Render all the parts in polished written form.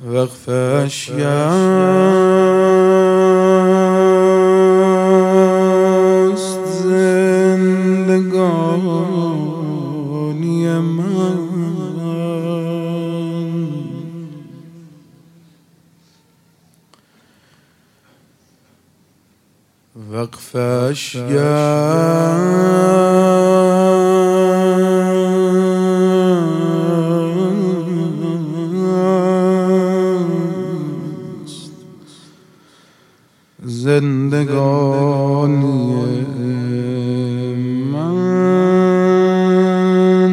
وقفش است زندگانی من، وقفش زندگانی من.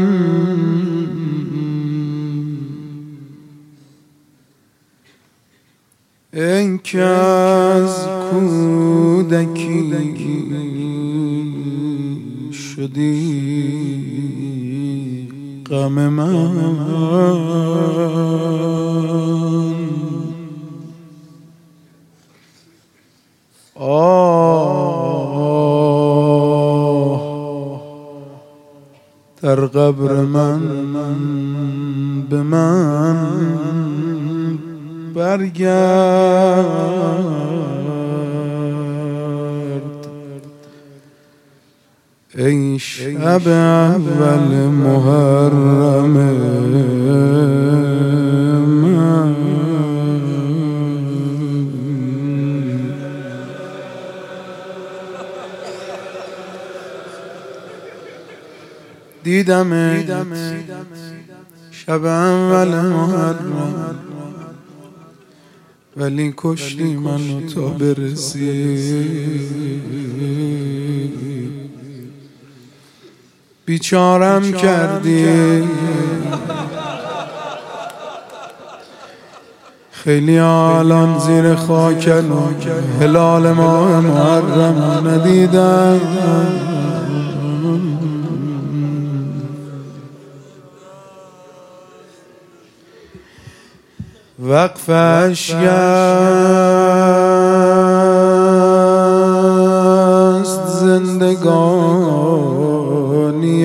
ای که از کودکی شدی غم من، در قبر من به من برگرد. ای شب اول محرم من، دیدم شب اول محرم، ولی کشتی منو تا برسی. بیچارم کردی، خیلی الان زیر خاکن و هلال ماه محرم ندیدم. وقفش است زندگانی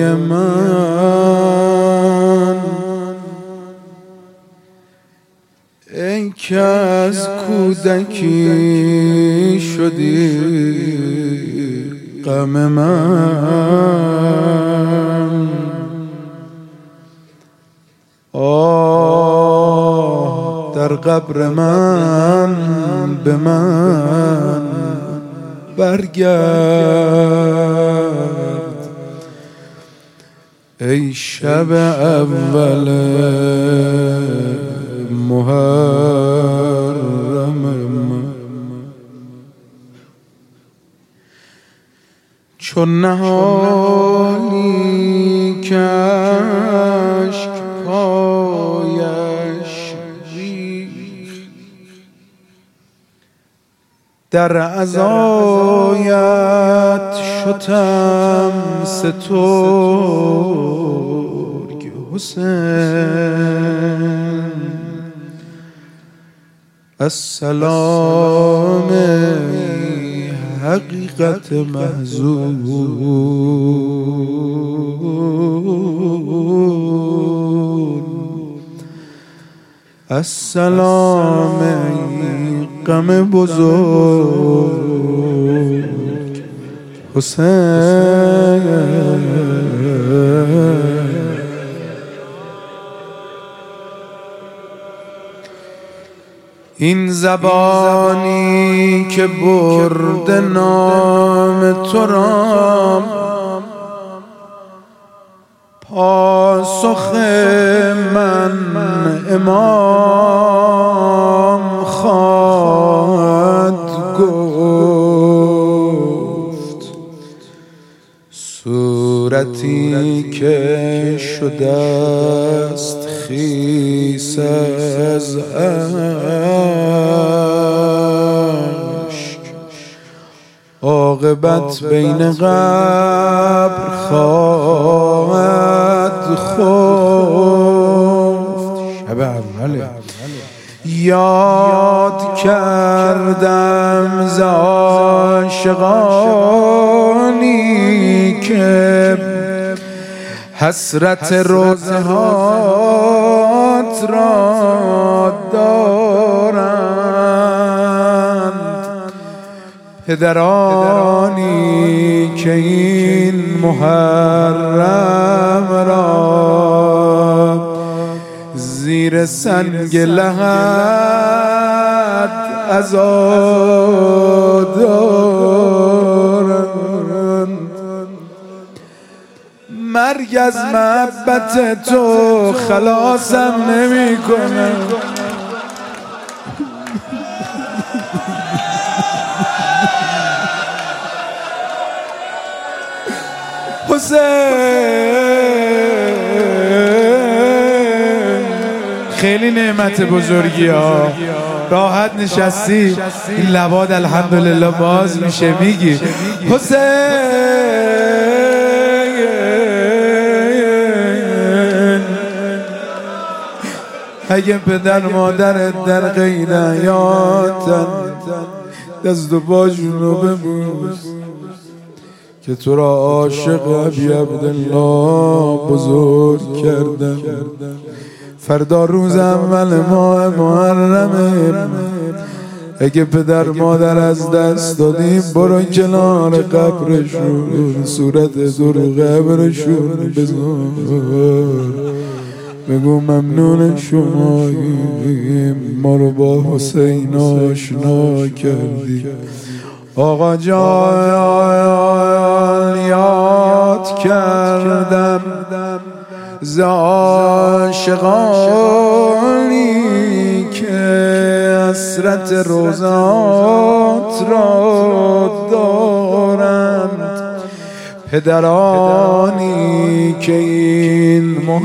من. ای که از کودکی شدی غم من، در قبر من به من برگرد. ای شب اول محرم من، چون نهالی کشک پایش ریخت، در عزایت شدم سترگ حسین. السلام حقیقت محزون، السلام غم بزرگ حسین. این زبانی که برد نام تو را، پاسخ من امام خواهد گفت. صورتی که شده است خیس از اشک، عاقبت بین قبر خواهد خفت. شب اوله یاد کردم ز عاشقانی که حسرت روزهات را داشت. پدرانی که این محرم را زیر سنگ لحد عزا دارند، مرگ از محبت تو خلاصم نمی کنه. حسین خیلی نعمت بزرگی ها، راحت نشستی این لباد الحمدلله باز میشه میگی حسین. اگه پدر مادرت در غیر حیاتن دست و پاشونو ببوس که تو را عاشق ابی عبدالله بزرگ کردن. فردا روز اول ماه محرمه، اگه پدر مادر از دست دادیم برو کنار قبرشون، صورت دور قبرشون بذار، بگو ممنون شماییم ما رو با حسین آشنا کردی. آقا جان یاد کردم ز عاشقانی که حسرت روضات را دارند، پدرانی که این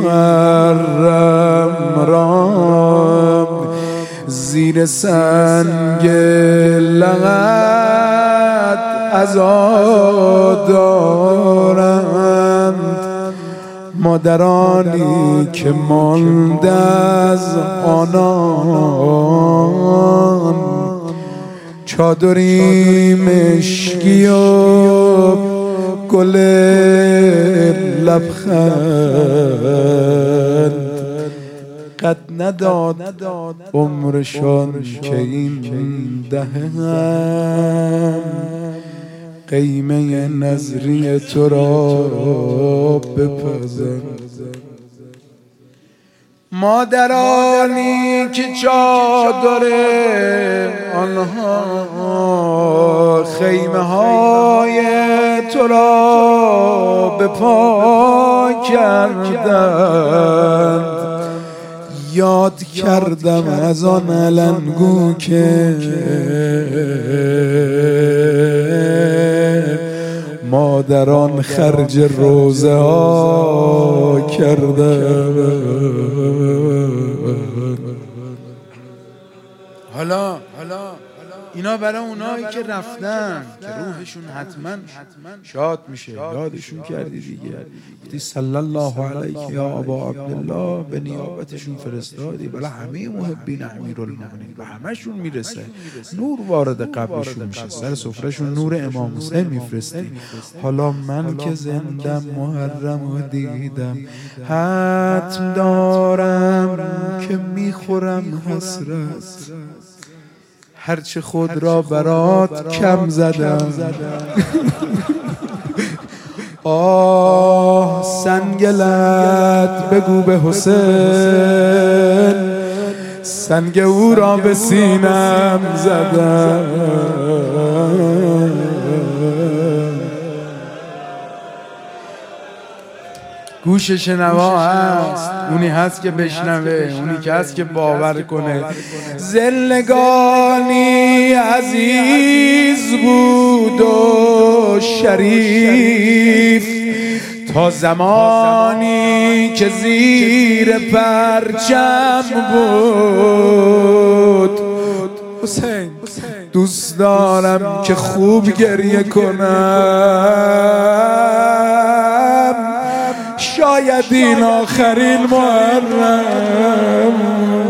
محرم را زیر سنگ لحد عزا دارند، مادرانی که مانده از آنان چادری مشکی و گل لبخند قد نداد عمرشان که این دهن قیمه نظری تو را بپزند. مادرانی که چادر آنها خیمه های تو را به پا کردند، یاد کردم از آن علنگو که مادران خرج روزه ها کردند. حالا اینا برای اونایی که رفتن که روحشون حتما شاد میشه، یادشون کردی دیگه، گفتی صلی الله علیک یا ابا عبدالله، به نیابتشون فرستادی برای همه محبین امیرالمومنین و همشون میرسه، نور وارد قبرشون میشه، سر سفرهشون نور امام حسین میفرستی. حالا من که زندم محرم و دیدم، حتم دارم که میخورم حسرت، هرچه خود را برات کم زدم. آه سنگلت بگو به حسین، سنگ او را به سینم زدم. گوش شنوا هست، اونی هست که بشنوه، اونی که هست که باور کنه. زندگانی عزیز بود و شریف تا زمانی که زیر پرچم بود. حسین دوست دارم که خوب گریه کنم، شاید این آخرین محرم